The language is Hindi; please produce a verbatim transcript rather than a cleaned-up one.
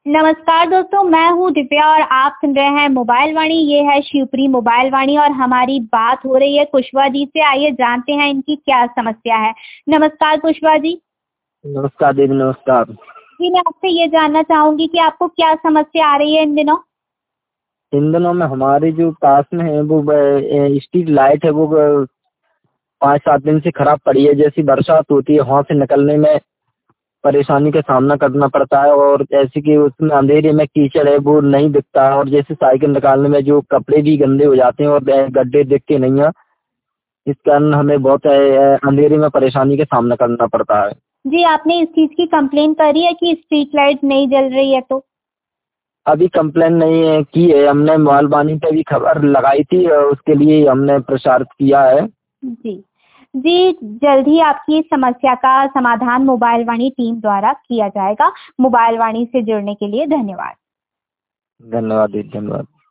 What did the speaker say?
नमस्कार दोस्तों, मैं हूँ दिव्या और आप सुन रहे हैं मोबाइल वाणी। ये है शिवपुरी मोबाइल वाणी और हमारी बात हो रही है कुशवा जी से। आइए जानते हैं इनकी क्या समस्या है। नमस्कार कुशवा जी। नमस्कार दीदी, नमस्कार। जी, मैं आपसे ये जानना चाहूंगी कि आपको क्या समस्या आ रही है इन दिनों। इन दिनों में हमारे जो पास में है वो स्ट्रीट लाइट है, वो पाँच सात दिन से खराब पड़ी है। जैसी बरसात होती है वहाँ से निकलने में परेशानी का सामना करना पड़ता है, और जैसे कि उसमें अंधेरे में कीचड़ है वो नहीं दिखता है, और जैसे साइकिल निकालने में जो कपड़े भी गंदे हो जाते हैं और गड्ढे दिखते नहीं है। इस कारण हमें बहुत अ, अंधेरे में परेशानी का सामना करना पड़ता है। जी, आपने इस चीज की कंप्लेन करी है कि स्ट्रीट लाइट नहीं जल रही है? तो अभी कंप्लेन नहीं है की है, हमने मोबाइल वाणी पे भी खबर लगाई थी और उसके लिए हमने प्रचारित किया है। जी जी, जल्द ही आपकी इस समस्या का समाधान मोबाइल वाणी टीम द्वारा किया जाएगा। मोबाइल वाणी से जुड़ने के लिए धन्यवाद। धन्यवाद दीदी, धन्यवाद।